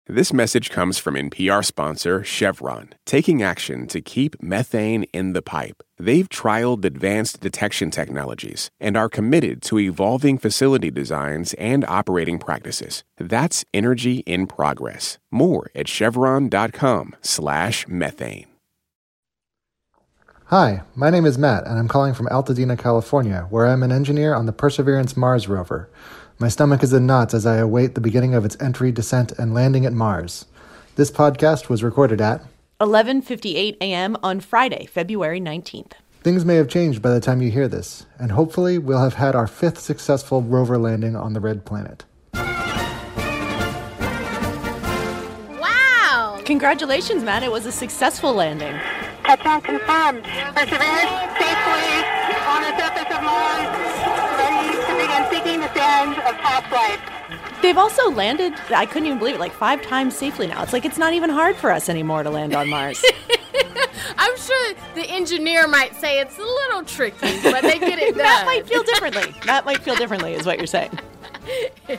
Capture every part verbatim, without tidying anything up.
This message comes from N P R sponsor Chevron, taking action to keep methane in the pipe. They've trialed advanced detection technologies and are committed to evolving facility designs and operating practices. That's energy in progress. More at chevron.com slash methane. Hi, my name is Matt, and I'm calling from Altadena, California, where I'm an engineer on the Perseverance Mars rover. My stomach is in knots as I await the beginning of its entry, descent, and landing at Mars. This podcast was recorded at eleven fifty-eight a.m. on Friday, February nineteenth. Things may have changed by the time you hear this, and hopefully we'll have had our fifth successful rover landing on the Red Planet. Wow! Congratulations, Matt. It was a successful landing. Touchdown confirmed. Perseverance safely on the surface of Mars, ready to begin seeking the sands of past life. They've also landed, I couldn't even believe it, like five times safely now. It's like it's not even hard for us anymore to land on Mars. I'm sure the engineer might say it's a little tricky, but they get it done. That might feel differently. That might feel differently is what you're saying. Yeah.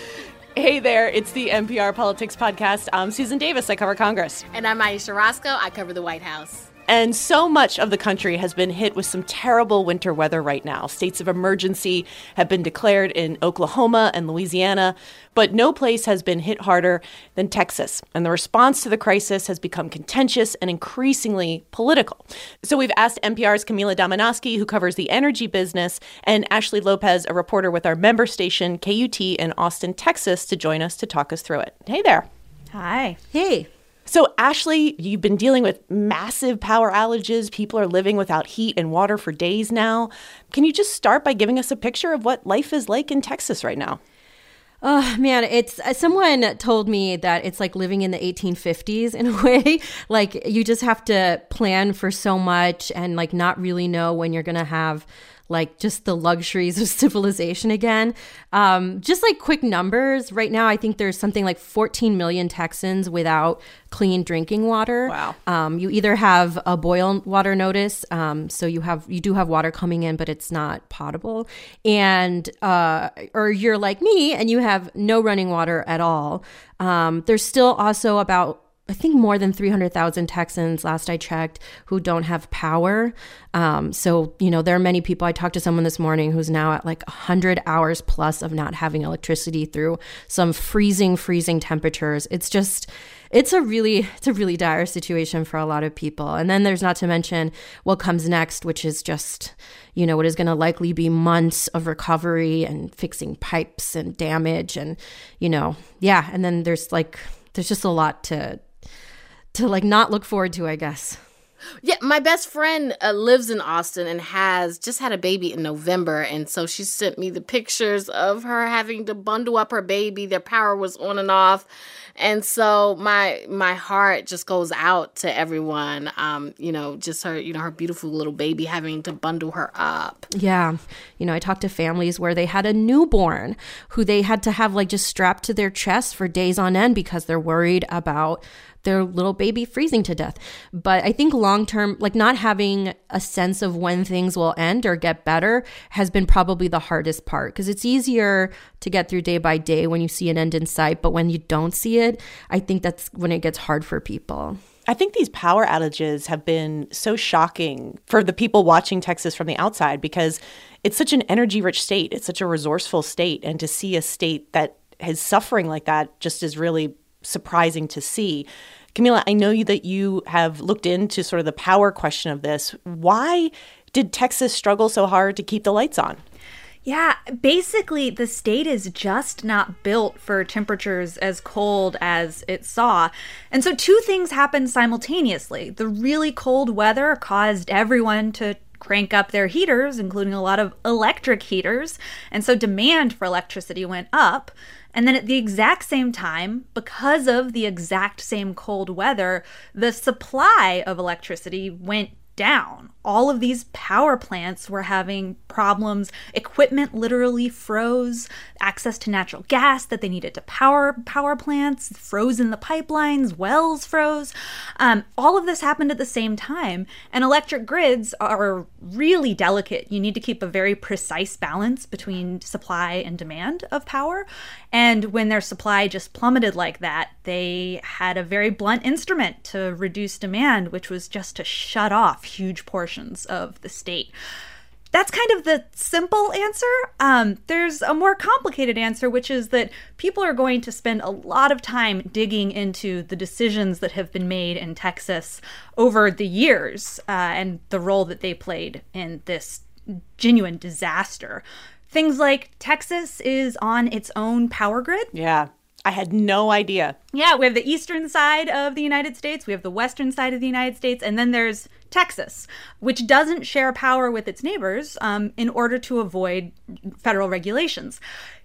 Hey there, it's the N P R Politics Podcast. I'm Susan Davis. I cover Congress. And I'm Ayesha Rascoe. I cover the White House. And so much of the country has been hit with some terrible winter weather right now. States of emergency have been declared in Oklahoma and Louisiana, but no place has been hit harder than Texas. And the response to the crisis has become contentious and increasingly political. So we've asked N P R's Camila Domonoske, who covers the energy business, and Ashley Lopez, a reporter with our member station, K U T in Austin, Texas, to join us to talk us through it. Hey there. Hi. Hey. So, Ashley, you've been dealing with massive power outages. People are living without heat and water for days now. Can you just start by giving us a picture of what life is like in Texas right now? Oh, man, it's uh, someone told me that it's like living in the eighteen fifties in a way. Like, you just have to plan for so much and like not really know when you're going to have like just the luxuries of civilization again. Um, just like quick numbers, right now I think there's something like fourteen million Texans without clean drinking water. Wow. Um, you either have a boil water notice, um, so you have you do have water coming in, but it's not potable, and uh, or you're like me and you have no running water at all. Um, there's still also about I think more than three hundred thousand Texans, last I checked, who don't have power. Um, so, you know, there are many people. I talked to someone this morning who's now at like one hundred hours plus of not having electricity through some freezing, freezing temperatures. It's just, it's a really, it's a really dire situation for a lot of people. And then there's not to mention what comes next, which is just, you know, what is going to likely be months of recovery and fixing pipes and damage and, you know, yeah. And then there's like, there's just a lot to to like not look forward to, I guess. Yeah, my best friend uh, lives in Austin and has just had a baby in November. And so she sent me the pictures of her having to bundle up her baby. Their power was on and off. And so my my heart just goes out to everyone, um, you know, just her, you know, her beautiful little baby having to bundle her up. Yeah. You know, I talked to families where they had a newborn who they had to have like just strapped to their chest for days on end because they're worried about their little baby freezing to death. But I think long term, like not having a sense of when things will end or get better has been probably the hardest part, because it's easier to get through day by day when you see an end in sight. But when you don't see it, I think that's when it gets hard for people. I think these power outages have been so shocking for the people watching Texas from the outside because it's such an energy-rich state. It's such a resourceful state. And to see a state that is suffering like that just is really surprising to see. Camila, I know you that you have looked into sort of the power question of this. Why did Texas struggle so hard to keep the lights on? Yeah, basically the state is just not built for temperatures as cold as it saw. And so two things happened simultaneously. The really cold weather caused everyone to crank up their heaters, including a lot of electric heaters. And so demand for electricity went up. And then at the exact same time, because of the exact same cold weather, the supply of electricity went down. All of these power plants were having problems. Equipment literally froze. Access to natural gas that they needed to power power plants froze in the pipelines. Wells froze. Um, all of this happened at the same time. And electric grids are really delicate. You need to keep a very precise balance between supply and demand of power. And when their supply just plummeted like that, they had a very blunt instrument to reduce demand, which was just to shut off huge portions of the state. That's kind of the simple answer. Um, there's a more complicated answer, which is that people are going to spend a lot of time digging into the decisions that have been made in Texas over the years uh, and the role that they played in this genuine disaster. Things like Texas is on its own power grid. Yeah. I had no idea. Yeah, we have the eastern side of the United States, we have the western side of the United States, and then there's Texas, which doesn't share power with its neighbors um, in order to avoid federal regulations.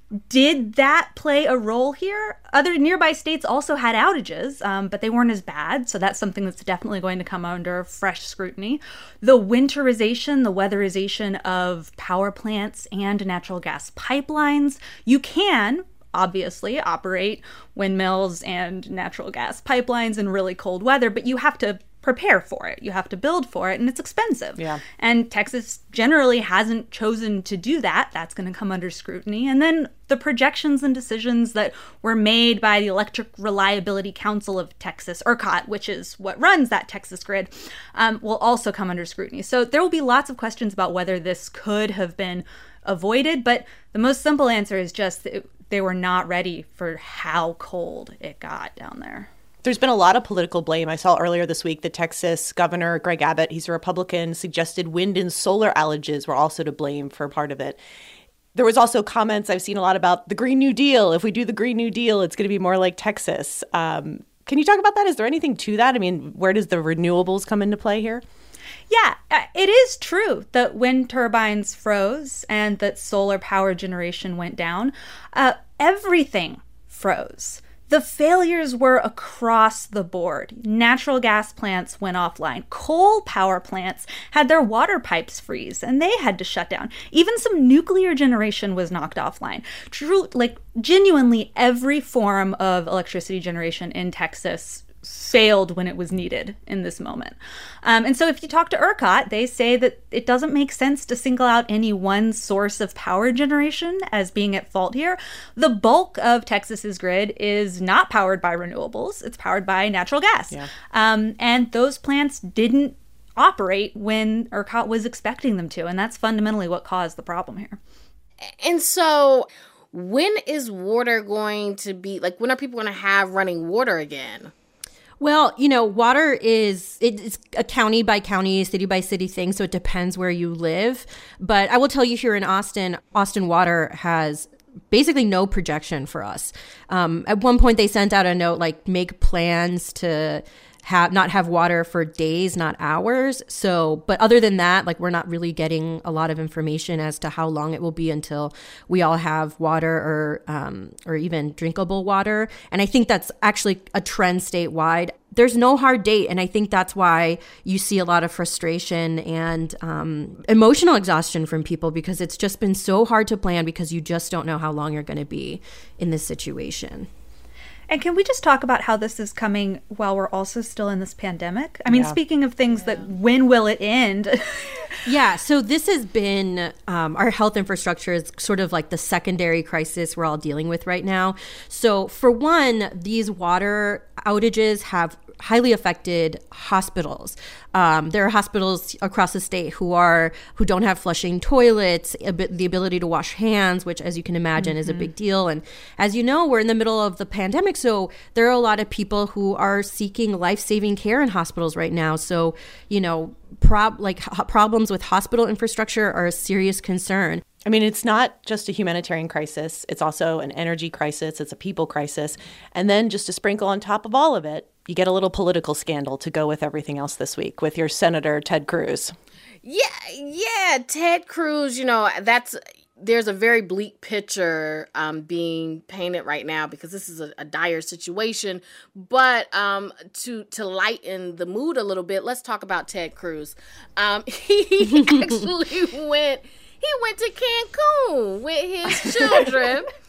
Did that play a role here? Other nearby states also had outages, um, but they weren't as bad, so that's something that's definitely going to come under fresh scrutiny. The winterization, the weatherization of power plants and natural gas pipelines, you can obviously operate windmills and natural gas pipelines in really cold weather, but you have to prepare for it. You have to build for it, and it's expensive. Yeah. And Texas generally hasn't chosen to do that. That's going to come under scrutiny. And then the projections and decisions that were made by the Electric Reliability Council of Texas, ERCOT, which is what runs that Texas grid, um, will also come under scrutiny. So there will be lots of questions about whether this could have been avoided, but the most simple answer is just that they were not ready for how cold it got down there. There's been a lot of political blame. I saw earlier this week that Texas Governor Greg Abbott, he's a Republican, suggested wind and solar outages were also to blame for part of it. There was also comments I've seen a lot about the Green New Deal. If we do the Green New Deal, it's going to be more like Texas. Um, can you talk about that? Is there anything to that? I mean, where does the renewables come into play here? Yeah, it is true that wind turbines froze and that solar power generation went down. Uh, everything froze. The failures were across the board. Natural gas plants went offline. Coal power plants had their water pipes freeze and they had to shut down. Even some nuclear generation was knocked offline. True, like genuinely every form of electricity generation in Texas failed when it was needed in this moment. Um, and so if you talk to ERCOT, they say that it doesn't make sense to single out any one source of power generation as being at fault here. The bulk of Texas's grid is not powered by renewables. It's powered by natural gas. Yeah. Um, and those plants didn't operate when ERCOT was expecting them to. And that's fundamentally what caused the problem here. And so when is water going to be, like, when are people going to have running water again? Well, you know, water is, it's a county by county, city by city thing, so it depends where you live. But I will tell you here in Austin, Austin Water has basically no projection for us. Um, at one point, they sent out a note, like, make plans to have not have water for days, not hours. So, but other than that, like, we're not really getting a lot of information as to how long it will be until we all have water or um, or even drinkable water. And I think that's actually a trend statewide. There's no hard date, and I think that's why you see a lot of frustration and um, emotional exhaustion from people, because it's just been so hard to plan because you just don't know how long you're going to be in this situation. And can we just talk about how this is coming while we're also still in this pandemic? I mean, yeah. Speaking of things yeah. that, when will it end? Yeah, so this has been, um, our health infrastructure is sort of like the secondary crisis we're all dealing with right now. So for one, these water outages have highly affected hospitals. Um, there are hospitals across the state who are who don't have flushing toilets, a bit, the ability to wash hands, which, as you can imagine, mm-hmm. is a big deal. And as you know, we're in the middle of the pandemic, so there are a lot of people who are seeking life-saving care in hospitals right now. So, you know, prob like ho- problems with hospital infrastructure are a serious concern. I mean, it's not just a humanitarian crisis. It's also an energy crisis. It's a people crisis. And then just to sprinkle on top of all of it, you get a little political scandal to go with everything else this week with your Senator Ted Cruz. Yeah, yeah, Ted Cruz, you know, that's there's a very bleak picture um, being painted right now because this is a, a dire situation. But um, to to lighten the mood a little bit, let's talk about Ted Cruz. Um, he actually went he went to Cancun with his children.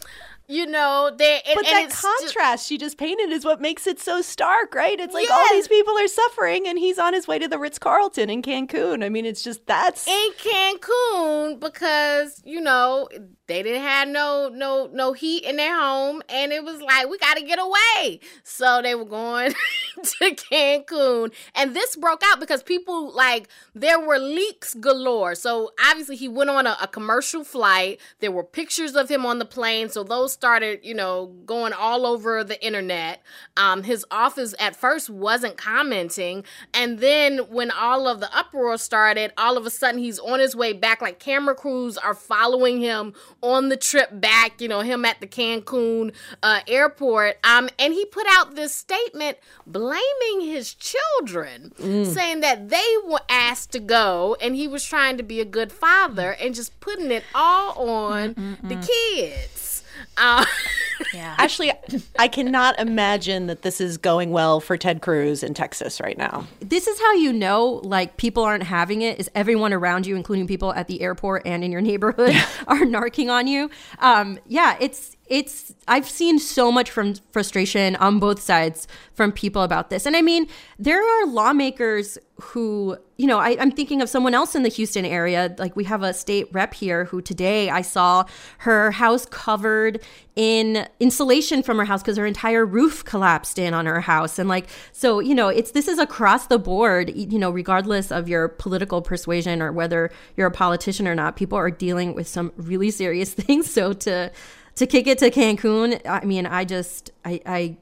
You know, they and, but and that it's contrast just, she just painted is what makes it so stark, right? It's like yes. all these people are suffering, and he's on his way to the Ritz-Carlton in Cancun. I mean, it's just that's in Cancun because you know they didn't have no no no heat in their home, and it was like we got to get away. So they were going to Cancun, and this broke out because people like there were leaks galore. So obviously he went on a, a commercial flight. There were pictures of him on the plane, so those started, you know, going all over the internet. Um, his office at first wasn't commenting. And then when all of the uproar started, all of a sudden he's on his way back. Like camera crews are following him on the trip back, you know, him at the Cancun uh, airport. Um, and he put out this statement blaming his children, mm. saying that they were asked to go and he was trying to be a good father and just putting it all on Mm-mm-mm. the kids. Uh, yeah. Actually, I cannot imagine that this is going well for Ted Cruz in Texas right now. This is how you know, like, people aren't having it, is everyone around you, including people at the airport and in your neighborhood, are narking on you. Um, yeah, it's it's I've seen so much from frustration on both sides from people about this. And I mean, there are lawmakers who, you know, I, I'm thinking of someone else in the Houston area. Like we have a state rep here who today I saw her house covered in insulation from her house because her entire roof collapsed in on her house. And like, so, you know, it's this is across the board, you know, regardless of your political persuasion or whether you're a politician or not, people are dealing with some really serious things. So to to kick it to Cancun, I mean, I just, I, I,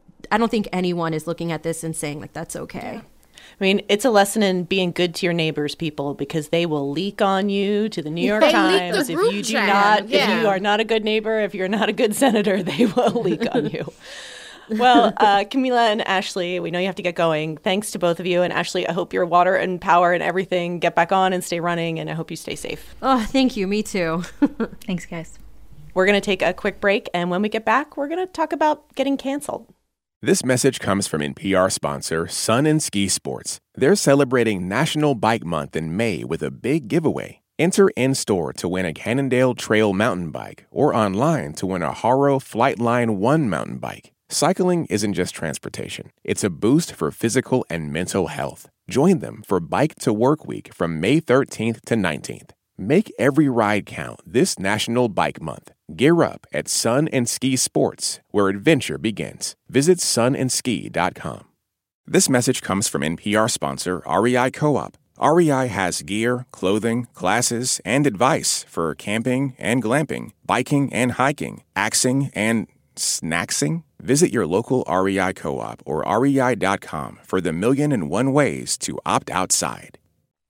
I don't think anyone is looking at this and saying like, that's okay. Yeah. I mean, it's a lesson in being good to your neighbors, people, because they will leak on you to the New York they Times. The if you do chat. not, yeah. if you are not a good neighbor, if you're not a good senator, they will leak on you. Well, uh, Camila and Ashley, we know you have to get going. Thanks to both of you. And Ashley, I hope your water and power and everything get back on and stay running. And I hope you stay safe. Oh, thank you. Me too. Thanks, guys. We're going to take a quick break. And when we get back, we're going to talk about getting canceled. This message comes from N P R sponsor Sun and Ski Sports. They're celebrating National Bike Month in May with a big giveaway. Enter in-store to win a Cannondale Trail mountain bike or online to win a Haro Flightline one mountain bike. Cycling isn't just transportation. It's a boost for physical and mental health. Join them for Bike to Work Week from May thirteenth to nineteenth. Make every ride count this National Bike Month. Gear up at Sun and Ski Sports, where adventure begins. Visit sun and ski dot com. This message comes from N P R sponsor R E I Co-op. R E I has gear, clothing, classes, and advice for camping and glamping, biking and hiking, axing and snacksing. Visit your local R E I Co-op or R E I dot com for the million and one ways to opt outside.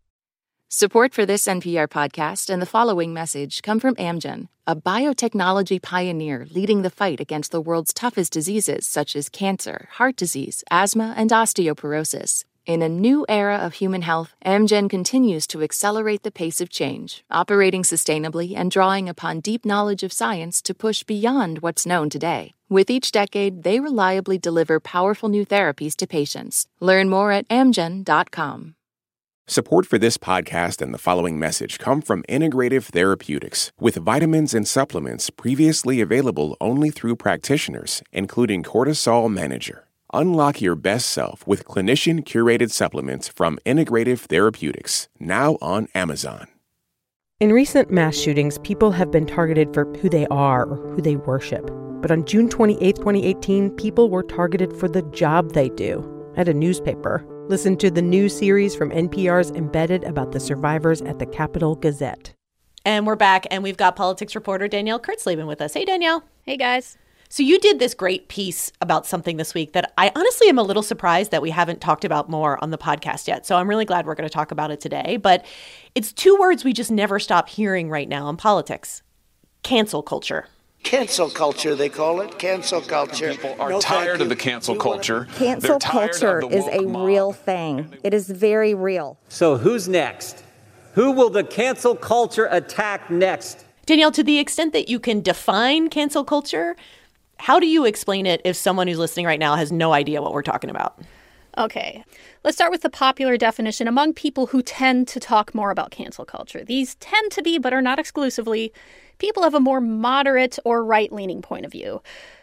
Support for this N P R podcast and the following message come from Amgen, a biotechnology pioneer leading the fight against the world's toughest diseases such as cancer, heart disease, asthma, and osteoporosis. In a new era of human health, Amgen continues to accelerate the pace of change, operating sustainably and drawing upon deep knowledge of science to push beyond what's known today. With each decade, they reliably deliver powerful new therapies to patients. Learn more at amgen dot com. Support for this podcast and the following message come from Integrative Therapeutics, with vitamins and supplements previously available only through practitioners, including Cortisol Manager. Unlock your best self with clinician-curated supplements from Integrative Therapeutics, now on Amazon. In recent mass shootings, people have been targeted for who they are or who they worship. But on June twenty-eighth, twenty eighteen, people were targeted for the job they do at a newspaper. Listen to the new series from N P R's Embedded about the survivors at the Capitol Gazette. And we're back, and we've got politics reporter Danielle Kurtzleben with us. Hey, Danielle. Hey, guys. So you did this great piece about something this week that I honestly am a little surprised that we haven't talked about more on the podcast yet. So I'm really glad we're going to talk about it today. But it's two words we just never stop hearing right now in politics: cancel culture. Cancel culture, they call it. Cancel culture. People are no, tired of the cancel culture. Cancel culture is a mob. real thing. It is very real. So who's next? Who will the cancel culture attack next? Danielle, to the extent that you can define cancel culture, how do you explain it if someone who's listening right now has no idea what we're talking about? Okay, let's start with the popular definition among people who tend to talk more about cancel culture. These tend to be, but are not exclusively, people of a more moderate or right-leaning point of view.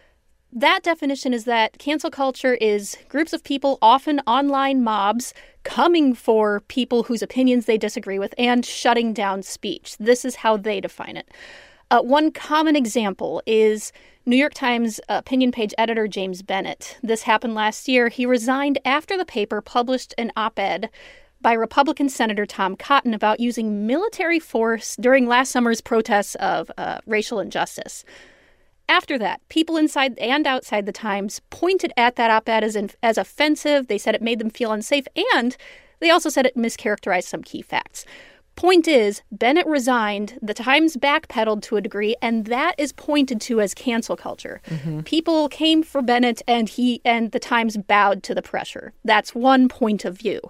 That definition is that cancel culture is groups of people, often online mobs, coming for people whose opinions they disagree with and shutting down speech. This is how they define it. Uh, one common example is New York Times opinion page editor James Bennett. This happened last year. He resigned after the paper published an op-ed by Republican Senator Tom Cotton about using military force during last summer's protests of uh, racial injustice. After that, people inside and outside the Times pointed at that op-ed as, in, as offensive. They said it made them feel unsafe, and they also said it mischaracterized some key facts. Point is, Bennett resigned, the Times backpedaled to a degree, and that is pointed to as cancel culture. Mm-hmm. People came for Bennett, and he and the Times bowed to the pressure. That's one point of view.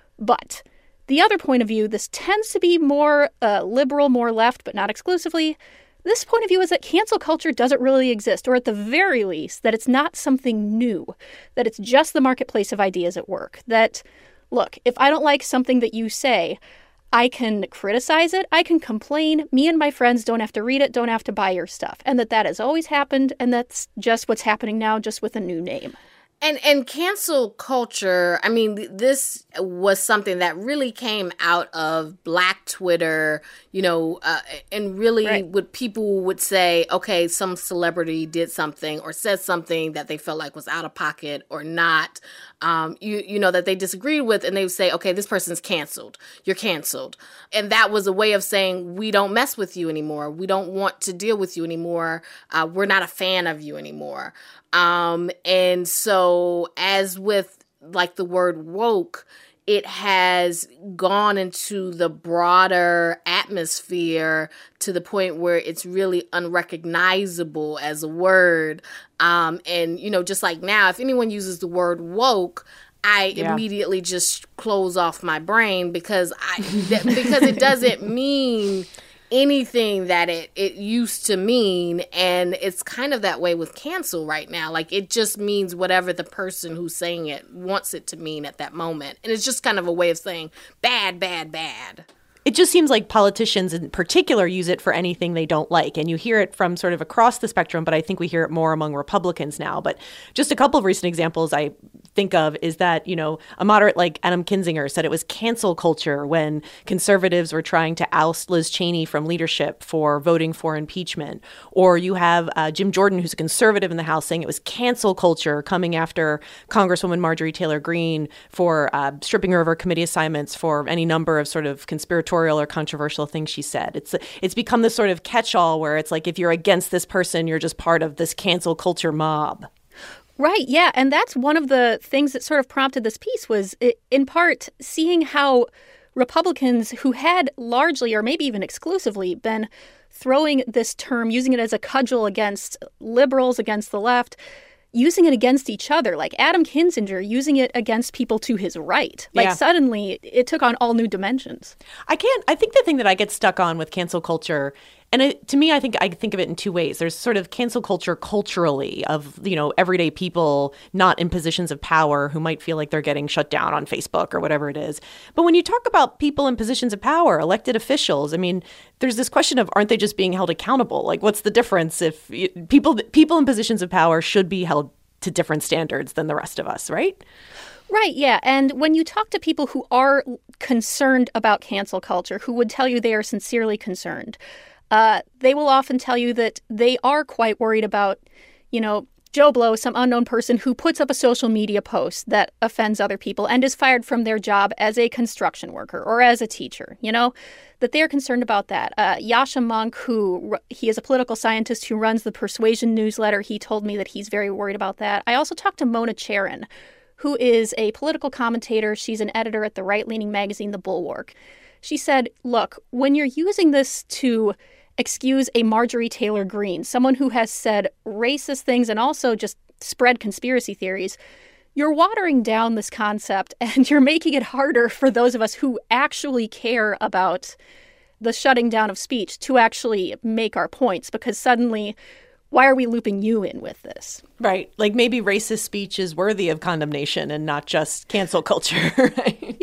But the other point of view, this tends to be more uh, liberal, more left, but not exclusively. This point of view is that cancel culture doesn't really exist, or at the very least, that it's not something new, that it's just the marketplace of ideas at work. That, look, if I don't like something that you say, I can criticize it, I can complain, me and my friends don't have to read it, don't have to buy your stuff, and that that has always happened, and that's just what's happening now, just with a new name. And and cancel culture, I mean, this was something that really came out of Black Twitter, you know, uh, and really right. what people would say, okay, some celebrity did something or said something that they felt like was out of pocket or not, um, you you know, that they disagreed with, and they would say, okay, this person's canceled. You're canceled. And that was a way of saying, we don't mess with you anymore. We don't want to deal with you anymore. Uh, we're not a fan of you anymore. Um, and so as with like the word woke, it has gone into the broader atmosphere to the point where it's really unrecognizable as a word. Um, and, you know, just like now, if anyone uses the word woke, I yeah. immediately just close off my brain because I, th- because it doesn't mean anything that it, it used to mean. And it's kind of that way with cancel right now. Like, it just means whatever the person who's saying it wants it to mean at that moment. And it's just kind of a way of saying bad, bad, bad. It just seems like politicians in particular use it for anything they don't like. And you hear it from sort of across the spectrum, but I think we hear it more among Republicans now. But just a couple of recent examples I think of is that, you know, a moderate like Adam Kinzinger said it was cancel culture when conservatives were trying to oust Liz Cheney from leadership for voting for impeachment. Or you have uh, Jim Jordan, who's a conservative in the House, saying it was cancel culture coming after Congresswoman Marjorie Taylor Greene for uh, stripping her of her committee assignments for any number of sort of conspiratorial or controversial things she said. It's it's become this sort of catch-all where it's like if you're against this person, you're just part of this cancel culture mob. Right, yeah, and that's one of the things that sort of prompted this piece was, in part, seeing how Republicans who had largely, or maybe even exclusively, been throwing this term, using it as a cudgel against liberals, against the left, using it against each other, like Adam Kinzinger using it against people to his right. Like yeah. suddenly it took on all new dimensions. I can't, I think the thing that I get stuck on with cancel culture, and it, to me, I think I think of it in two ways. There's sort of cancel culture culturally of, you know, everyday people not in positions of power who might feel like they're getting shut down on Facebook or whatever it is. But when you talk about people in positions of power, elected officials, I mean, there's this question of aren't they just being held accountable? Like, what's the difference if people people in positions of power should be held to different standards than the rest of us, right? Right, yeah. And when you talk to people who are concerned about cancel culture, who would tell you they are sincerely concerned, Uh, they will often tell you that they are quite worried about, you know, Joe Blow, some unknown person who puts up a social media post that offends other people and is fired from their job as a construction worker or as a teacher, you know, that they're concerned about that. Uh, Yasha Monk, who he is a political scientist who runs the Persuasion newsletter, he told me that he's very worried about that. I also talked to Mona Charen, who is a political commentator. She's an editor at the right-leaning magazine, The Bulwark. She said, look, when you're using this to excuse a Marjorie Taylor Greene, someone who has said racist things and also just spread conspiracy theories, you're watering down this concept and you're making it harder for those of us who actually care about the shutting down of speech to actually make our points, because suddenly, why are we looping you in with this? Right. Like maybe racist speech is worthy of condemnation and not just cancel culture, right? Yeah.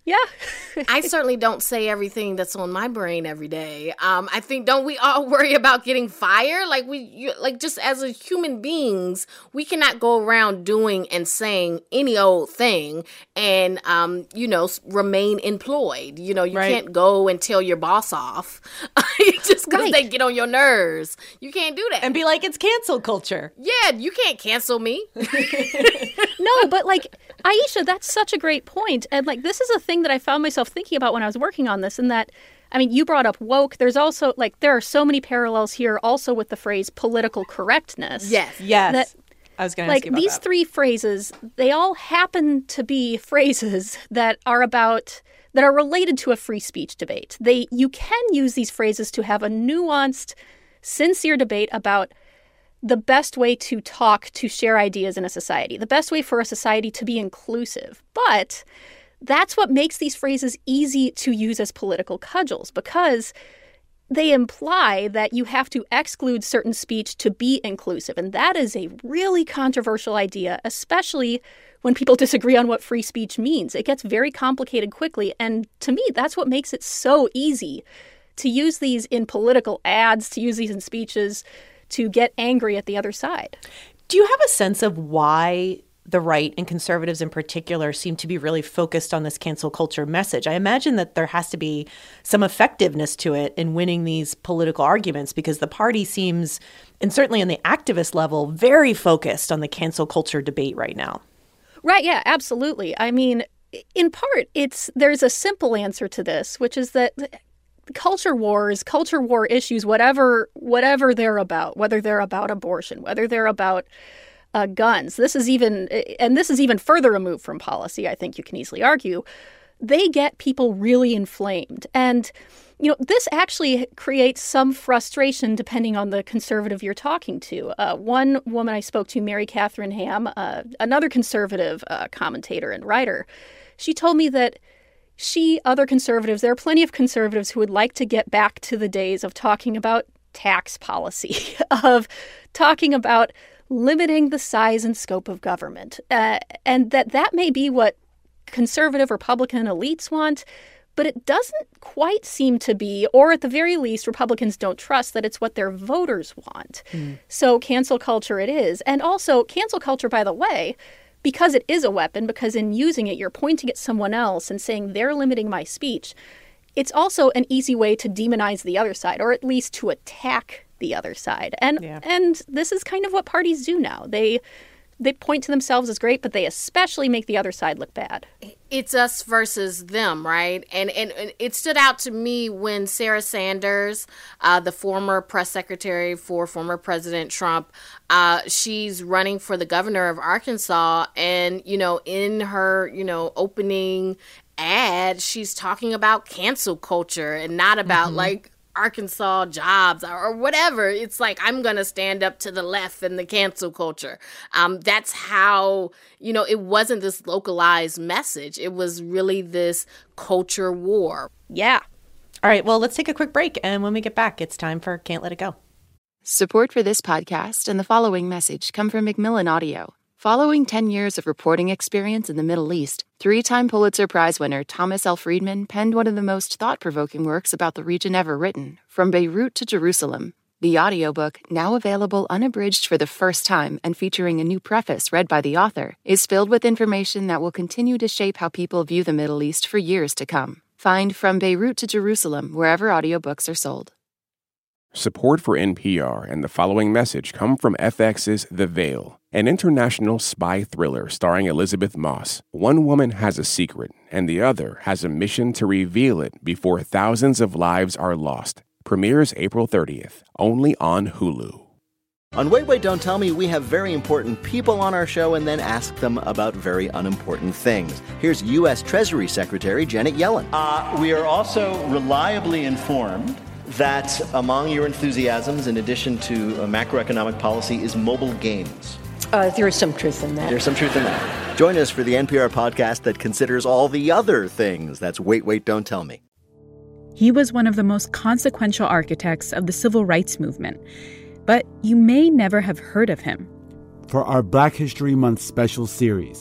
Yeah. I certainly don't say everything that's on my brain every day. Um, I think, don't we all worry about getting fired? Like we, you, like just as a human beings, we cannot go around doing and saying any old thing and, um, you know, remain employed. You know, you Right. can't go and tell your boss off just because Right. they get on your nerves. You can't do that. And be like, it's cancel culture. Yeah, you can't cancel me. No, but like, Aisha, that's such a great point. And like, this is a thing that I found myself thinking about when I was working on this, and that, I mean, you brought up woke. There's also, like, there are so many parallels here also with the phrase political correctness. Yes. Yes. That, I was going to like, ask you about these that. three phrases, they all happen to be phrases that are about, that are related to a free speech debate. They, you can use these phrases to have a nuanced, sincere debate about the best way to talk, to share ideas in a society, the best way for a society to be inclusive. But that's what makes these phrases easy to use as political cudgels, because they imply that you have to exclude certain speech to be inclusive. And that is a really controversial idea, especially when people disagree on what free speech means. It gets very complicated quickly. And to me, that's what makes it so easy to use these in political ads, to use these in speeches, to get angry at the other side. Do you have a sense of why the right and conservatives in particular seem to be really focused on this cancel culture message? I imagine that there has to be some effectiveness to it in winning these political arguments, because the party seems, and certainly on the activist level, very focused on the cancel culture debate right now. Right, yeah, absolutely. I mean, in part, it's there's a simple answer to this, which is that culture wars, culture war issues, whatever whatever they're about, whether they're about abortion, whether they're about uh, guns, this is even, and this is even further removed from policy, I think you can easily argue, they get people really inflamed. And, you know, this actually creates some frustration depending on the conservative you're talking to. Uh, one woman I spoke to, Mary Catherine Ham, uh, another conservative uh, commentator and writer, she told me that she, other conservatives, there are plenty of conservatives who would like to get back to the days of talking about tax policy, of talking about limiting the size and scope of government, uh, and that that may be what conservative Republican elites want, but it doesn't quite seem to be, or at the very least, Republicans don't trust that it's what their voters want. Mm. So cancel culture it is. And also, cancel culture, by the way, because it is a weapon, because in using it, you're pointing at someone else and saying they're limiting my speech, it's also an easy way to demonize the other side, or at least to attack the other side. And yeah. and this is kind of what parties do now. They they point to themselves as great, but they especially make the other side look bad. It's us versus them, right? And and, and it stood out to me when Sarah Sanders, uh, the former press secretary for former President Trump, uh, she's running for the governor of Arkansas. And, you know, in her, you know, opening ad, she's talking about cancel culture and not about mm-hmm. like Arkansas jobs or whatever. It's like, I'm going to stand up to the left in the cancel culture. Um, that's how, you know, it wasn't this localized message. It was really this culture war. Yeah. All right. Well, let's take a quick break. And when we get back, it's time for Can't Let It Go. Support for this podcast and the following message come from Macmillan Audio. Following ten years of reporting experience in the Middle East, three-time Pulitzer Prize winner Thomas L. Friedman penned one of the most thought-provoking works about the region ever written, From Beirut to Jerusalem. The audiobook, now available unabridged for the first time and featuring a new preface read by the author, is filled with information that will continue to shape how people view the Middle East for years to come. Find From Beirut to Jerusalem wherever audiobooks are sold. Support for N P R and the following message come from F X's The Veil, an international spy thriller starring Elizabeth Moss. One woman has a secret, and the other has a mission to reveal it before thousands of lives are lost. Premieres April thirtieth, only on Hulu. On Wait, Wait, Don't Tell Me, we have very important people on our show and then ask them about very unimportant things. Here's U S Treasury Secretary Janet Yellen. Uh, we are also reliably informed that among your enthusiasms, in addition to uh, macroeconomic policy, is mobile games. Uh, there is some truth in that. There's some truth in that. Join us for the N P R podcast that considers all the other things. That's Wait, Wait, Don't Tell Me. He was one of the most consequential architects of the civil rights movement, but you may never have heard of him. For our Black History Month special series,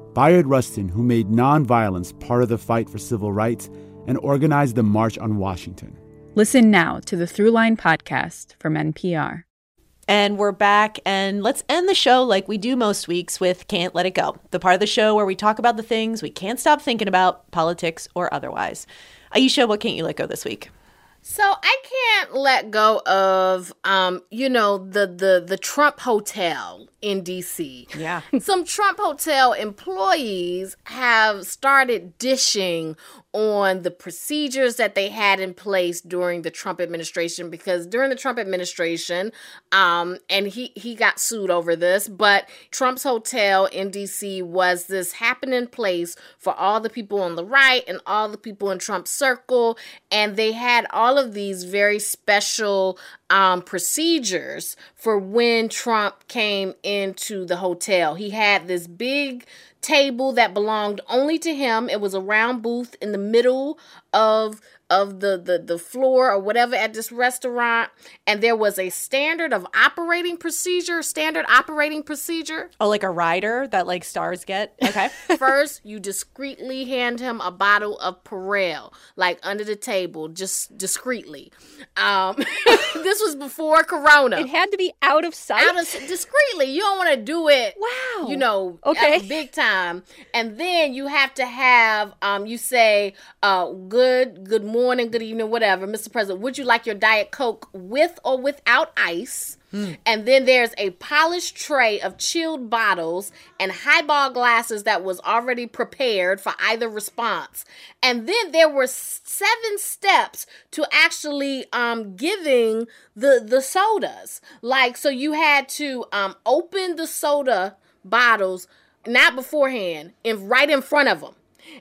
Bayard Rustin, who made nonviolence part of the fight for civil rights and organized the March on Washington. Listen now to the Throughline podcast from N P R. And we're back, and let's end the show like we do most weeks with Can't Let It Go, the part of the show where we talk about the things we can't stop thinking about, politics or otherwise. Aisha, what can't you let go this week? So I can't let go of, um, you know, the, the, the Trump Hotel in D C. Yeah. Some Trump Hotel employees have started dishing on the procedures that they had in place during the Trump administration, because during the Trump administration, um, and he, he got sued over this, but Trump's Hotel in D C was this happening place for all the people on the right and all the people in Trump's circle, and they had all of these very special um, procedures for when Trump came into the hotel. He had this big table that belonged only to him. It was a round booth in the middle of of the, the, the floor or whatever at this restaurant. And there was a standard of operating procedure, standard operating procedure. Oh, like a rider that like stars get? Okay. First, you discreetly hand him a bottle of Perel, like under the table, just discreetly. Um, this was before Corona. It had to be out of sight? Out of, discreetly. You don't want to do it, wow. you know, okay. big time. And then you have to have, um, you say, uh, good, good morning. morning, good evening, whatever. Mister President, would you like your Diet Coke with or without ice? Mm. And then there's a polished tray of chilled bottles and highball glasses that was already prepared for either response. And then there were seven steps to actually um, giving the, the sodas. Like, so you had to um, open the soda bottles, not beforehand, in, right in front of them.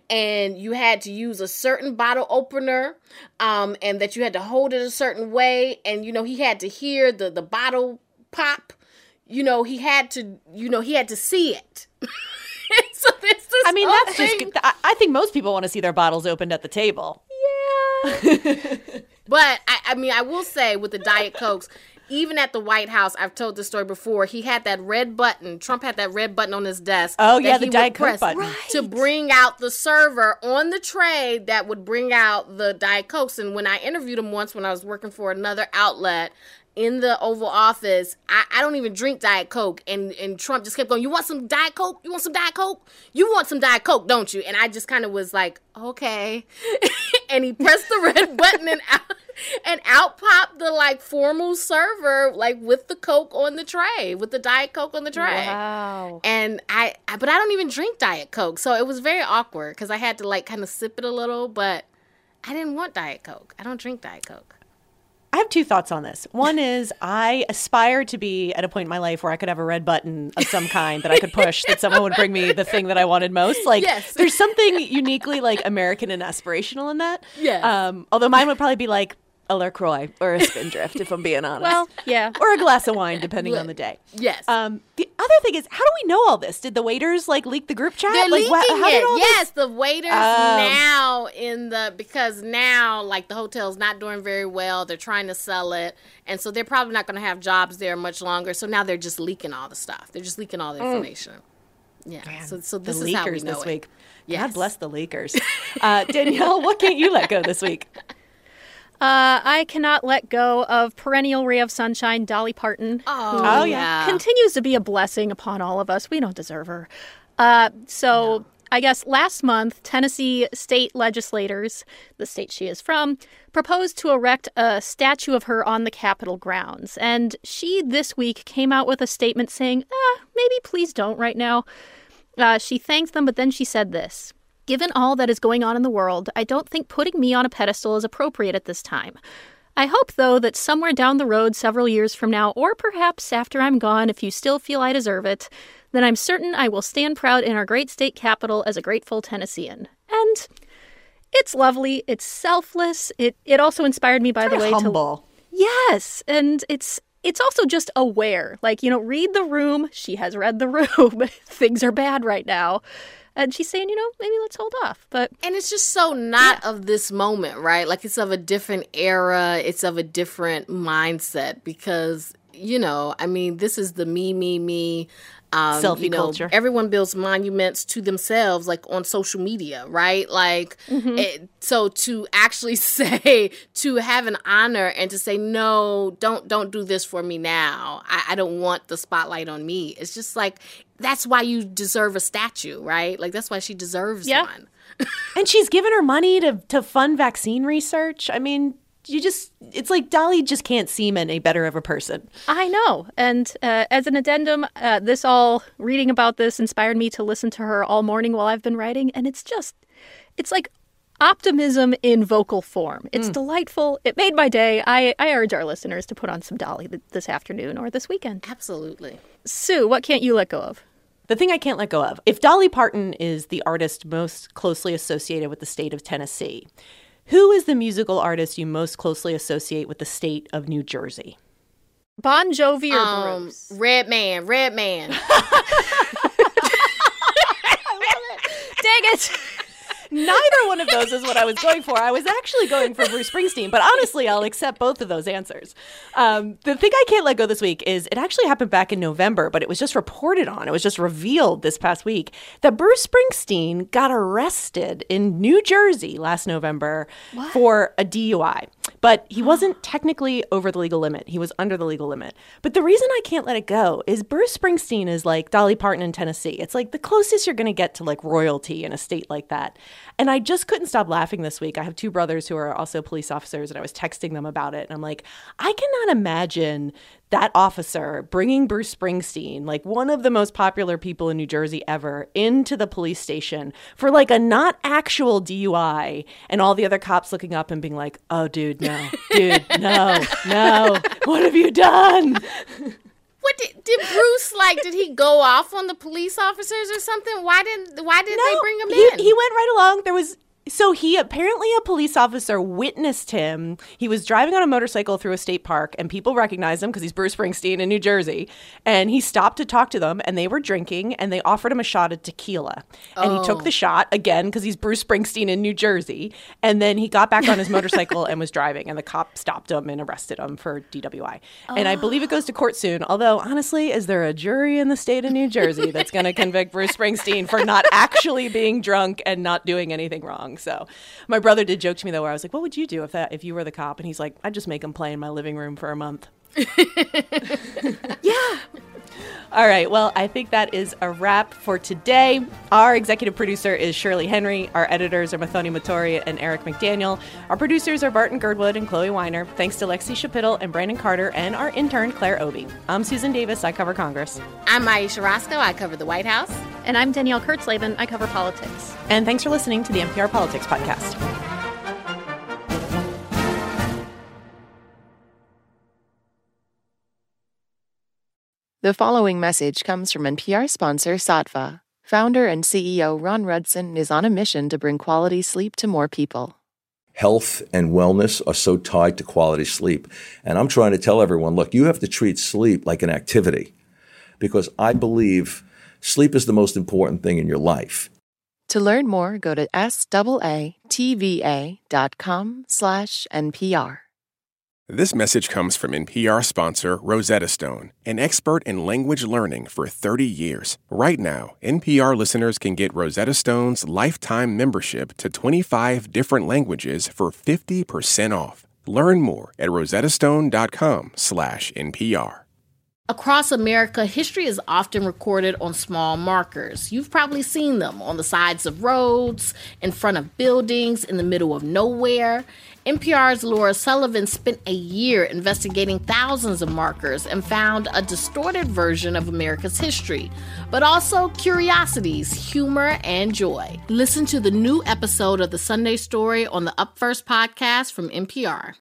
And you had to use a certain bottle opener, um, and that you had to hold it a certain way. And, you know, he had to hear the, the bottle pop. You know, he had to, you know, he had to see it. So this is I mean, that's thing. just, I, I think most people want to see their bottles opened at the table. Yeah. But, I, I mean, I will say with the Diet Cokes, even at the White House, I've told this story before, he had that red button. Trump had that red button on his desk. Oh, yeah, the Diet Coke button. Right. To bring out the server on the tray that would bring out the Diet Cokes. And when I interviewed him once when I was working for another outlet in the Oval Office, I, I don't even drink Diet Coke. And, and Trump just kept going, you want some Diet Coke? You want some Diet Coke? You want some Diet Coke, don't you? And I just kind of was like, okay. And he pressed the red button and out. And out popped the, like, formal server, like, with the Coke on the tray, with the Diet Coke on the tray. Wow. And I, I but I don't even drink Diet Coke. So it was very awkward because I had to, like, kind of sip it a little. But I didn't want Diet Coke. I don't drink Diet Coke. I have two thoughts on this. One is I aspire to be at a point in my life where I could have a red button of some kind that I could push, that someone would bring me the thing that I wanted most. Like, yes. There's something uniquely, like, American and aspirational in that. Yes. Um, although mine would probably be, like, a LaCroix or a Spindrift, if I'm being honest. Well, yeah. Or a glass of wine, depending on the day. Yes. Um, the other thing is, how do we know all this? Did the waiters, like, leak the group chat? They're like, leaking wha- how did it. all Yes, this- the waiters Um, now in the, because now, like, the hotel's not doing very well. They're trying to sell it. And so they're probably not going to have jobs there much longer. So now they're just leaking all the stuff. They're just leaking all the information. Mm. Yeah. Man, so so this the is how we leakers know this it. week. Yes. God bless the leakers. Uh, Danielle, what can't you let go this week? Uh, I cannot let go of perennial ray of sunshine, Dolly Parton. Oh, who Oh, yeah. continues to be a blessing upon all of us. We don't deserve her. Uh, so... No. I guess last month, Tennessee state legislators, the state she is from, proposed to erect a statue of her on the Capitol grounds. And she this week came out with a statement saying, ah, maybe please don't right now. Uh, she thanked them, but then she said this. Given all that is going on in the world, I don't think putting me on a pedestal is appropriate at this time. I hope, though, that somewhere down the road several years from now, or perhaps after I'm gone, if you still feel I deserve it, then I'm certain I will stand proud in our great state capital as a grateful Tennessean. And it's lovely. It's selfless. It it also inspired me, by Very the way, humble. to yes, and it's it's also just aware. Like, you know, read the room. She has read the room. Things are bad right now. And she's saying, you know, maybe let's hold off. But and it's just so not yeah. of this moment, right? Like, it's of a different era. It's of a different mindset because, you know, I mean, this is the me, me, me Um, Selfie you know, culture. Everyone builds monuments to themselves, like on social media, right? Like, Mm-hmm. it, so to actually say, to have an honor and to say, no, don't don't do this for me now. I, I don't want the spotlight on me. It's just like, that's why you deserve a statue, right? Like, that's why she deserves Yeah. one. And she's given her money to, to fund vaccine research. I mean, you just, it's like Dolly just can't seem any better of a person. I know. And uh, as an addendum, uh, this all, reading about this inspired me to listen to her all morning while I've been writing. And it's just, it's like optimism in vocal form. It's Mm. delightful. It made my day. I, I urge our listeners to put on some Dolly th- this afternoon or this weekend. Absolutely. Sue, what can't you let go of? The thing I can't let go of. If Dolly Parton is the artist most closely associated with the state of Tennessee, who is the musical artist you most closely associate with the state of New Jersey? Bon Jovi or Um, Bruce? Red Man, Red Man. Dang it! Neither one of those is what I was going for. I was actually going for Bruce Springsteen, but honestly, I'll accept both of those answers. Um, the thing I can't let go this week is it actually happened back in November, but it was just reported on. It was just revealed this past week that Bruce Springsteen got arrested in New Jersey last November What? for a D U I. But he wasn't technically over the legal limit. He was under the legal limit. But the reason I can't let it go is Bruce Springsteen is like Dolly Parton in Tennessee. It's like the closest you're going to get to like royalty in a state like that. And I just couldn't stop laughing this week. I have two brothers who are also police officers, and I was texting them about it. And I'm like, I cannot imagine that officer bringing Bruce Springsteen, like one of the most popular people in New Jersey ever, into the police station for like a not actual D U I, and all the other cops looking up and being like, oh, dude, no, dude, no, no, what have you done? What did, did Bruce like? Did he go off on the police officers or something? Why didn't Why did they bring him he, in? He went right along. There was So he apparently a police officer witnessed him. He was driving on a motorcycle through a state park, and people recognized him because he's Bruce Springsteen in New Jersey. And he stopped to talk to them, and they were drinking, and they offered him a shot of tequila. And he took Oh. the shot again because he's Bruce Springsteen in New Jersey. And then he got back on his motorcycle and was driving, and the cop stopped him and arrested him for D W I. And I believe it goes to court soon. Although, honestly, is there a jury in the state of New Jersey that's going to convict Bruce Springsteen for not actually being drunk and not doing anything wrong? So my brother did joke to me, though, where I was like, what would you do if that if you were the cop? And he's like, I'd just make him play in my living room for a month. Yeah. All right. Well, I think that is a wrap for today. Our executive producer is Shirley Henry. Our editors are Mathoni Motori and Eric McDaniel. Our producers are Barton Girdwood and Chloe Weiner. Thanks to Lexi Shapittle and Brandon Carter and our intern, Claire Obi. I'm Susan Davis. I cover Congress. I'm Aisha Roscoe. I cover the White House. And I'm Danielle Kurtzleben. I cover politics. And thanks for listening to the N P R Politics Podcast. The following message comes from N P R sponsor Saatva. Founder and C E O Ron Rudson is on a mission to bring quality sleep to more people. Health and wellness are so tied to quality sleep. And I'm trying to tell everyone, look, you have to treat sleep like an activity, because I believe sleep is the most important thing in your life. To learn more, go to S-A-A-T-V-A dot com slash NPR. This message comes from N P R sponsor Rosetta Stone, an expert in language learning for thirty years. Right now, N P R listeners can get Rosetta Stone's lifetime membership to twenty-five different languages for fifty percent off. Learn more at rosettastone.com slash NPR. Across America, history is often recorded on small markers. You've probably seen them on the sides of roads, in front of buildings, in the middle of nowhere. N P R's Laura Sullivan spent a year investigating thousands of markers and found a distorted version of America's history, but also curiosities, humor, and joy. Listen to the new episode of The Sunday Story on the Up First podcast from N P R.